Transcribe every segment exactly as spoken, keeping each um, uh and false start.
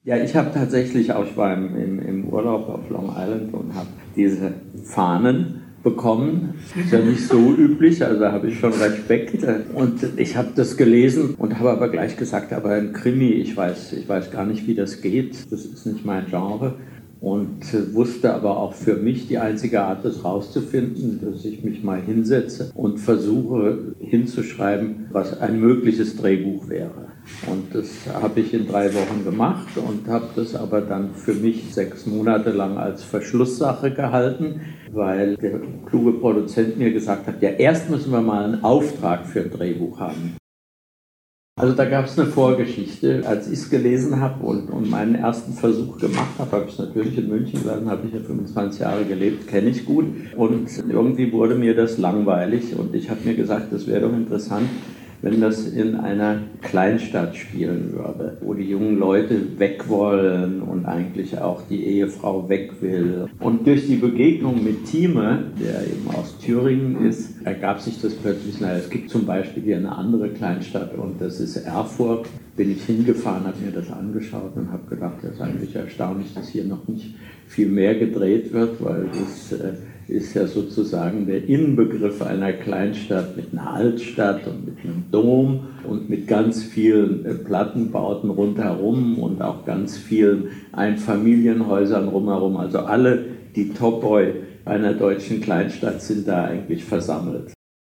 Ja, ich habe tatsächlich auch, ich war im, im, im Urlaub auf Long Island und habe diese Fahnen bekommen. Ist ja nicht so üblich, also da habe ich schon Respekt. Und ich habe das gelesen und habe aber gleich gesagt, aber ein Krimi, ich weiß, ich weiß gar nicht, wie das geht. Das ist nicht mein Genre. Und wusste aber auch für mich die einzige Art, das rauszufinden, dass ich mich mal hinsetze und versuche hinzuschreiben, was ein mögliches Drehbuch wäre. Und das habe ich in drei Wochen gemacht und habe das aber dann für mich sechs Monate lang als Verschlusssache gehalten, weil der kluge Produzent mir gesagt hat, ja, erst müssen wir mal einen Auftrag für ein Drehbuch haben. Also da gab es eine Vorgeschichte. Als ich es gelesen habe und, und meinen ersten Versuch gemacht habe, habe ich es natürlich in München gelassen, habe ich ja fünfundzwanzig Jahre gelebt, kenne ich gut. Und irgendwie wurde mir das langweilig und ich habe mir gesagt, das wäre doch interessant, wenn das in einer Kleinstadt spielen würde, wo die jungen Leute weg wollen und eigentlich auch die Ehefrau weg will. Und durch die Begegnung mit Thieme, der eben aus Thüringen ist, ergab sich das plötzlich, naja, es gibt zum Beispiel hier eine andere Kleinstadt und das ist Erfurt. Bin ich hingefahren, habe mir das angeschaut und habe gedacht, das ist eigentlich erstaunlich, dass hier noch nicht viel mehr gedreht wird, weil das äh, ist ja sozusagen der Inbegriff einer Kleinstadt mit einer Altstadt und mit einem Dom und mit ganz vielen äh, Plattenbauten rundherum und auch ganz vielen Einfamilienhäusern rumherum. Also alle, die Topoi einer deutschen Kleinstadt sind da eigentlich versammelt.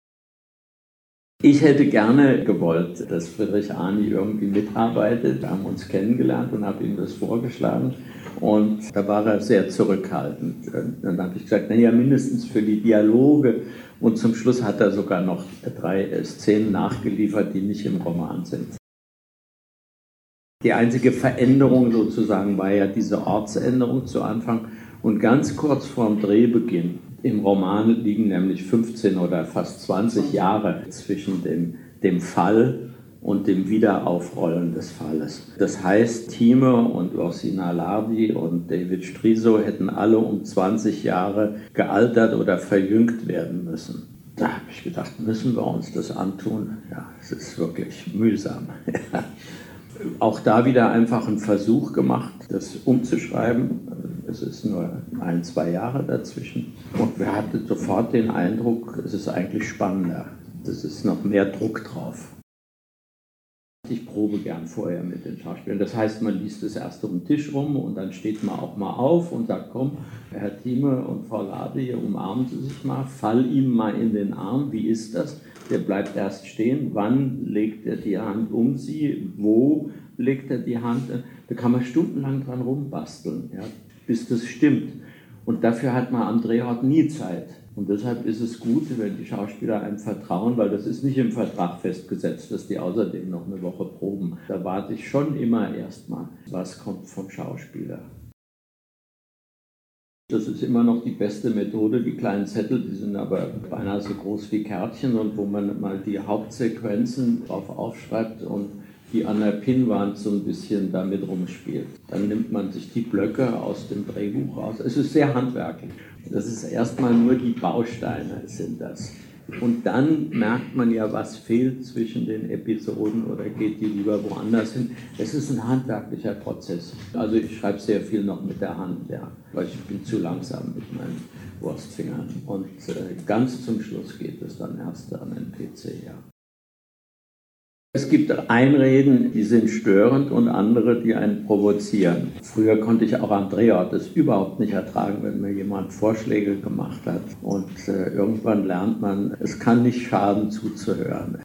Ich hätte gerne gewollt, dass Friedrich Arni irgendwie mitarbeitet. Wir haben uns kennengelernt und habe ihm das vorgeschlagen. Und da war er sehr zurückhaltend. Dann habe ich gesagt, naja, mindestens für die Dialoge. Und zum Schluss hat er sogar noch drei Szenen nachgeliefert, die nicht im Roman sind. Die einzige Veränderung sozusagen war ja diese Ortsänderung zu Anfang. Und ganz kurz vor dem Drehbeginn, im Roman liegen nämlich fünfzehn oder fast zwanzig Jahre zwischen dem, dem Fall und dem Wiederaufrollen des Falles. Das heißt, Thieme und Orsina Lardi und David Striso hätten alle um zwanzig Jahre gealtert oder verjüngt werden müssen. Da habe ich gedacht, müssen wir uns das antun? Ja, es ist wirklich mühsam. Auch da wieder einfach einen Versuch gemacht, das umzuschreiben. Es ist nur ein, zwei Jahre dazwischen. Und wir hatten sofort den Eindruck, es ist eigentlich spannender. Es ist noch mehr Druck drauf. Ich probe gern vorher mit den Schauspielern. Das heißt, man liest es erst um den Tisch rum und dann steht man auch mal auf und sagt, komm, Herr Thieme und Frau Lardi, umarmen Sie sich mal, fall ihm mal in den Arm. Wie ist das? Der bleibt erst stehen. Wann legt er die Hand um Sie? Wo legt er die Hand? Da kann man stundenlang dran rumbasteln, ja, bis das stimmt. Und dafür hat man am Drehort nie Zeit. Und deshalb ist es gut, wenn die Schauspieler einem vertrauen, weil das ist nicht im Vertrag festgesetzt, dass die außerdem noch eine Woche proben. Da warte ich schon immer erstmal, was kommt vom Schauspieler. Das ist immer noch die beste Methode, die kleinen Zettel, die sind aber beinahe so groß wie Kärtchen und wo man mal die Hauptsequenzen drauf aufschreibt und die an der Pinnwand so ein bisschen damit rumspielt. Dann nimmt man sich die Blöcke aus dem Drehbuch raus. Es ist sehr handwerklich. Das ist erstmal nur die Bausteine sind das. Und dann merkt man ja, was fehlt zwischen den Episoden oder geht die lieber woanders hin. Es ist ein handwerklicher Prozess. Also ich schreibe sehr viel noch mit der Hand, ja, weil ich bin zu langsam mit meinen Wurstfingern. Und äh, ganz zum Schluss geht es dann erst an den P C, ja. Es gibt Einreden, die sind störend und andere, die einen provozieren. Früher konnte ich auch am Drehort das überhaupt nicht ertragen, wenn mir jemand Vorschläge gemacht hat. Und äh, irgendwann lernt man, es kann nicht schaden zuzuhören.